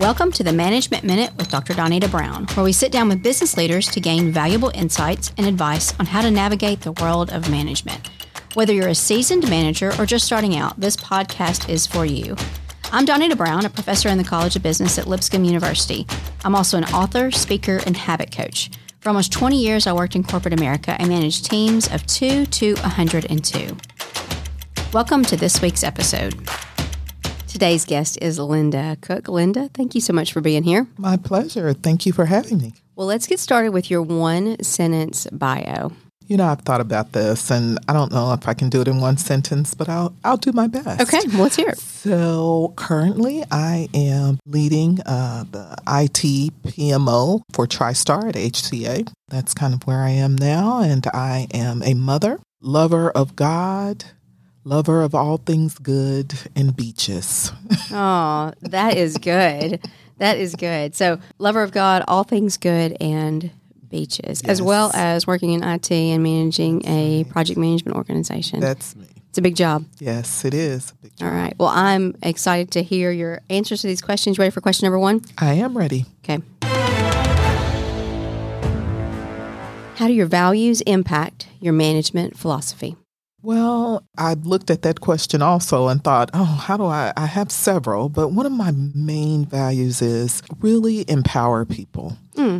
Welcome to the Management Minute with Dr. Donita Brown, where we sit down with business leaders to gain valuable insights and advice on how to navigate the world of management. Whether you're a seasoned manager or just starting out, this podcast is for you. I'm Donita Brown, a professor in the College of Business at Lipscomb University. I'm also an author, speaker, and habit coach. For almost 20 years, I worked in corporate America and managed teams of 2 to 102. Welcome to this week's episode. Today's guest is Linda Cook. Linda, thank you so much for being here. My pleasure. Thank you for having me. Well, let's get started with your one-sentence bio. You know, I've thought about this, and I don't know if I can do it in one sentence, but I'll do my best. Okay, well, let's hear it. So currently, I am leading the IT PMO for TriStar at HCA. That's kind of where I am now, and I am a mother, lover of God, lover of all things good, and beaches. Oh, that is good. That is good. So, lover of God, all things good, and beaches, as well as working in IT and managing a project management organization. That's me. It's a big job. Yes, it is. A big job. All right. Well, I'm excited to hear your answers to these questions. You ready for question number one? I am ready. Okay. How do your values impact your management philosophy? Well, I looked at that question also and thought, how do I have several, but one of my main values is really empower people.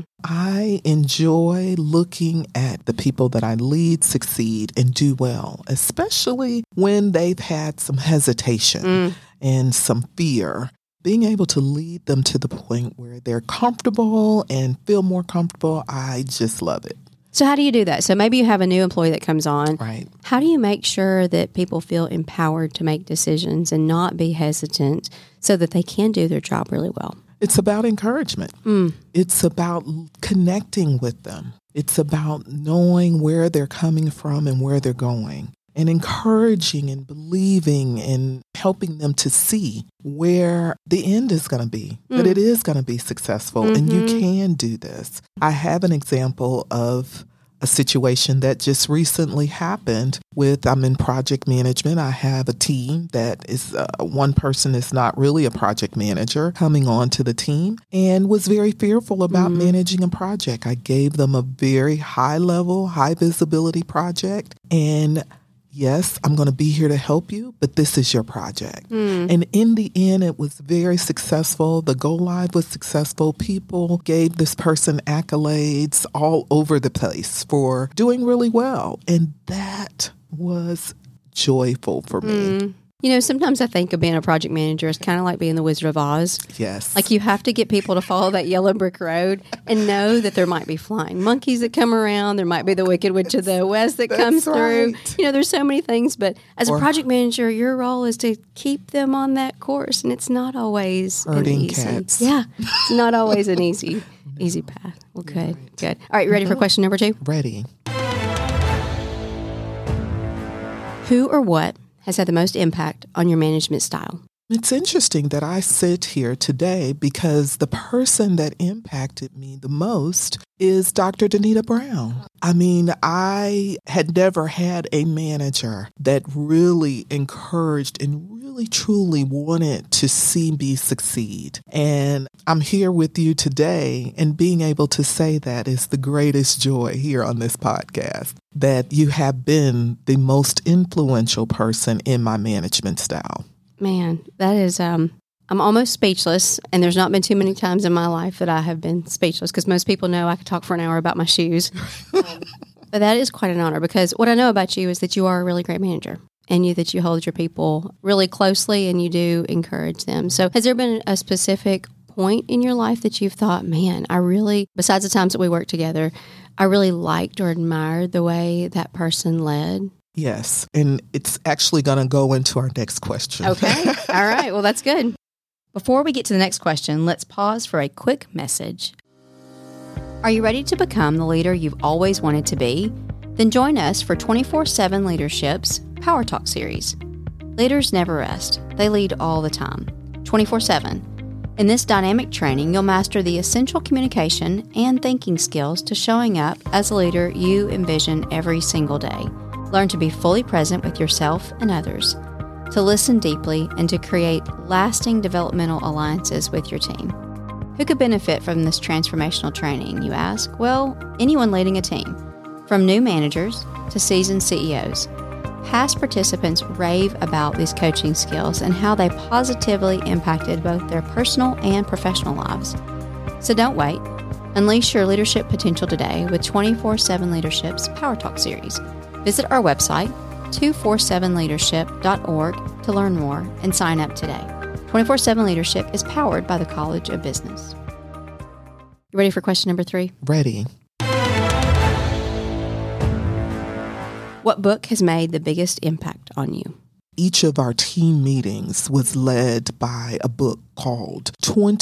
I enjoy looking at the people that I lead succeed and do well, especially when they've had some hesitation and some fear. Being able to lead them to the point where they're comfortable and feel more comfortable, I just love it. So how do you do that? So maybe you have a new employee that comes on. Right. How do you make sure that people feel empowered to make decisions and not be hesitant so that they can do their job really well? It's about encouragement. It's about connecting with them. It's about knowing where they're coming from and where they're going, and encouraging and believing and helping them to see where the end is going to be, that it is going to be successful and you can do this. I have an example of a situation that just recently happened I'm in project management. I have a team that is one person is not really a project manager coming on to the team and was very fearful about managing a project. I gave them a very high level, high visibility project, and yes, I'm going to be here to help you, but this is your project. And in the end, it was very successful. The go live was successful. People gave this person accolades all over the place for doing really well. And that was joyful for me. You know, sometimes I think of being a project manager is kind of like being the Wizard of Oz. Yes. Like you have to get people to follow that yellow brick road and know that there might be flying monkeys that come around. There might be the Wicked Witch of the West that comes through. You know, there's so many things. But as a project manager, your role is to keep them on that course. And it's not always an easy. Cats. Yeah. It's not always an easy path. Well, good. Good. All right. You ready for question number two? Ready. Who or what has had the most impact on your management style? It's interesting that I sit here today because the person that impacted me the most is Dr. Donita Brown. I mean, I had never had a manager that really encouraged and really truly wanted to see me succeed. And I'm here with you today, and being able to say that is the greatest joy here on this podcast, that you have been the most influential person in my management style. Man, that is, I'm almost speechless, and there's not been too many times in my life that I have been speechless, because most people know I could talk for an hour about my shoes. But that is quite an honor, because what I know about you is that you are a really great manager, and that you hold your people really closely, and you do encourage them. So has there been a specific point in your life that you've thought, man, I really, besides the times that we worked together, I really liked or admired the way that person led? Yes, and it's actually going to go into our next question. Okay. All right. Well, that's good. Before we get to the next question, let's pause for a quick message. Are you ready to become the leader you've always wanted to be? Then join us for 24/7 Leadership's Power Talk series. Leaders never rest. They lead all the time, 24/7. In this dynamic training, you'll master the essential communication and thinking skills to showing up as a leader you envision every single day. Learn to be fully present with yourself and others, to listen deeply, and to create lasting developmental alliances with your team. Who could benefit from this transformational training, you ask? Well, anyone leading a team, from new managers to seasoned CEOs. Past participants rave about these coaching skills and how they positively impacted both their personal and professional lives. So don't wait. Unleash your leadership potential today with 24/7 Leadership's Power Talk series. Visit our website, 247leadership.org, to learn more and sign up today. 24/7 Leadership is powered by the College of Business. You ready for question number 3? Ready. What book has made the biggest impact on you? Each of our team meetings was led by a book called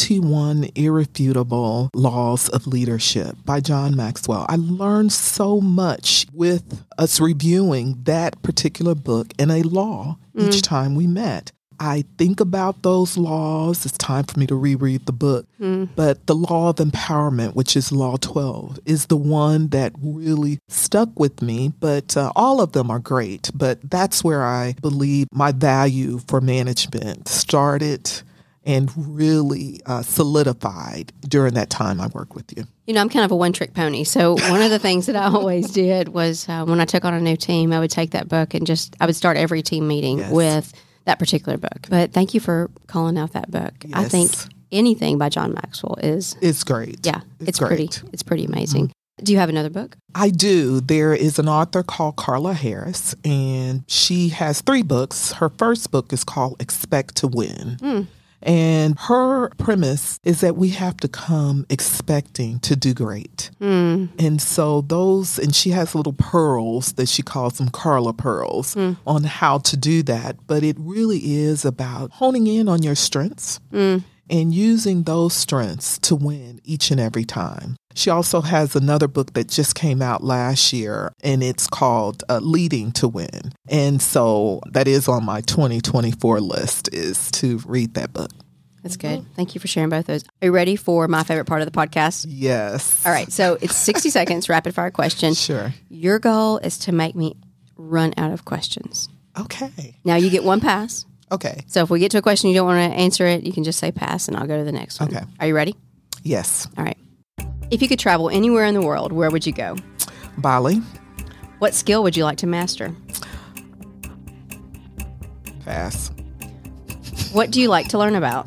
21 Irrefutable Laws of Leadership by John Maxwell. I learned so much with us reviewing that particular book and a law each time we met. I think about those laws. It's time for me to reread the book. But the law of empowerment, which is Law 12, is the one that really stuck with me. But all of them are great. But that's where I believe my value for management started and really solidified during that time I worked with you. You know, I'm kind of a one-trick pony. So one of the things that I always did was when I took on a new team, I would take that book and I would start every team meeting with that particular book. But thank you for calling out that book. Yes. I think anything by John Maxwell is... It's great. Yeah, it's great. It's pretty amazing. Do you have another book? I do. There is an author called Carla Harris, and she has 3 books. Her first book is called Expect to Win. And her premise is that we have to come expecting to do great. And so and she has little pearls that she calls them Carla Pearls on how to do that. But it really is about honing in on your strengths and using those strengths to win each and every time. She also has another book that just came out last year, and it's called Leading to Win. And so that is on my 2024 list, is to read that book. That's good. Thank you for sharing both those. Are you ready for my favorite part of the podcast? Yes. All right. So it's 60 seconds, rapid fire question. Sure. Your goal is to make me run out of questions. Okay. Now you get one pass. Okay. So if we get to a question you don't want to answer it, you can just say pass and I'll go to the next one. Okay. Are you ready? Yes. All right. If you could travel anywhere in the world, where would you go? Bali. What skill would you like to master? Pass. What do you like to learn about?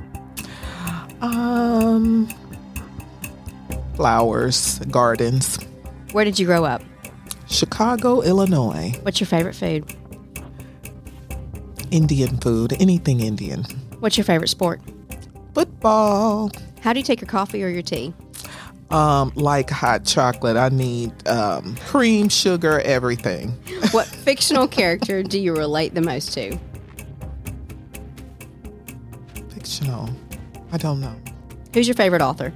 Flowers, gardens. Where did you grow up? Chicago, Illinois. What's your favorite food? Indian food, anything Indian. What's your favorite sport? Football. How do you take your coffee or your tea? Like hot chocolate. I need cream, sugar, everything. What fictional character do you relate the most to? Fictional. I don't know. Who's your favorite author?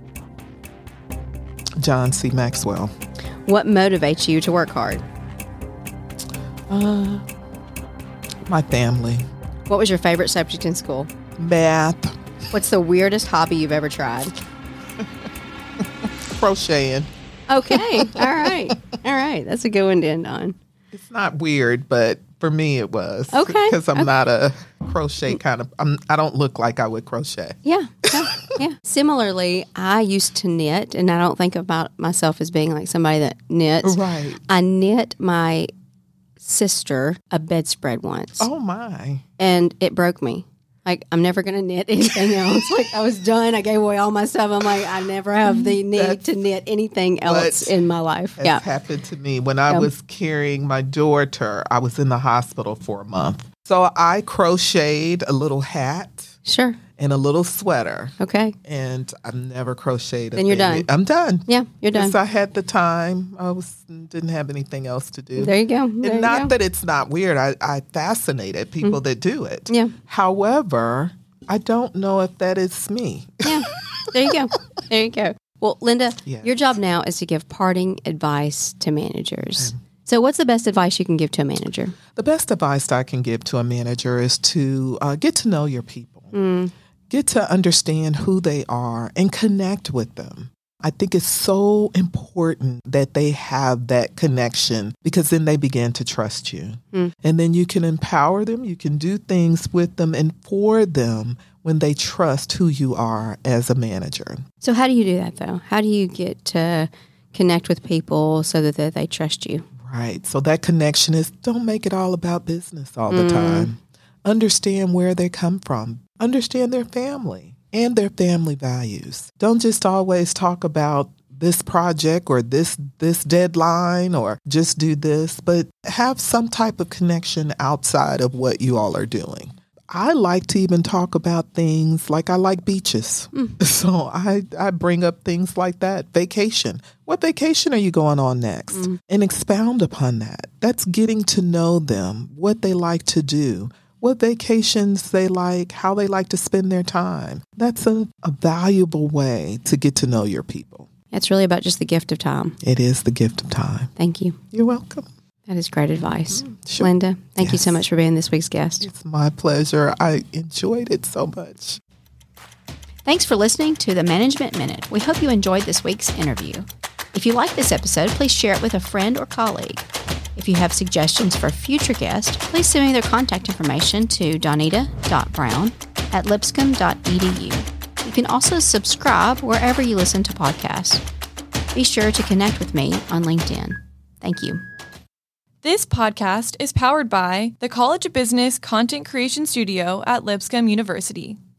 John C. Maxwell. What motivates you to work hard? My family. What was your favorite subject in school? Math. What's the weirdest hobby you've ever tried? Crocheting. Okay. All right. That's a good one to end on. It's not weird, but for me it was. Okay. Because I'm not a crochet kind of, I don't look like I would crochet. Yeah. Similarly, I used to knit, and I don't think about myself as being like somebody that knits. Right. I knit my sister a bedspread once. Oh, my. And it broke me. Like, I'm never going to knit anything else. Like, I was done. I gave away all my stuff. I'm like, I never have the need to knit anything else in my life. It happened to me. When I was carrying my daughter, I was in the hospital for a month. So I crocheted a little hat. Sure. And a little sweater. Okay. And I've never crocheted. Then you're done. I'm done. Yeah, you're done. Because I had the time. Didn't have anything else to do. There you go. And not that it's not weird. I fascinated people that do it. Yeah. However, I don't know if that is me. Yeah. There you go. Well, Linda, your job now is to give parting advice to managers. Okay. So what's the best advice you can give to a manager? The best advice I can give to a manager is to get to know your people. Get to understand who they are and connect with them. I think it's so important that they have that connection because then they begin to trust you. And then you can empower them. You can do things with them and for them when they trust who you are as a manager. So how do you do that, though? How do you get to connect with people so that they trust you? Right. So that connection is, don't make it all about business all the time. Understand where they come from. Understand their family and their family values. Don't just always talk about this project or this deadline or just do this, but have some type of connection outside of what you all are doing. I like to even talk about things like I like beaches. So I bring up things like that. Vacation. What vacation are you going on next? And expound upon that. That's getting to know them, what they like to do, what vacations they like, how they like to spend their time. That's a valuable way to get to know your people. It's really about just the gift of time. It is the gift of time. Thank you. You're welcome. That is great advice. Sure. Linda, thank you so much for being this week's guest. It's my pleasure. I enjoyed it so much. Thanks for listening to the Management Minute. We hope you enjoyed this week's interview. If you like this episode, please share it with a friend or colleague. If you have suggestions for a future guest, please send me their contact information to donita.brown@lipscomb.edu. You can also subscribe wherever you listen to podcasts. Be sure to connect with me on LinkedIn. Thank you. This podcast is powered by the College of Business Content Creation Studio at Lipscomb University.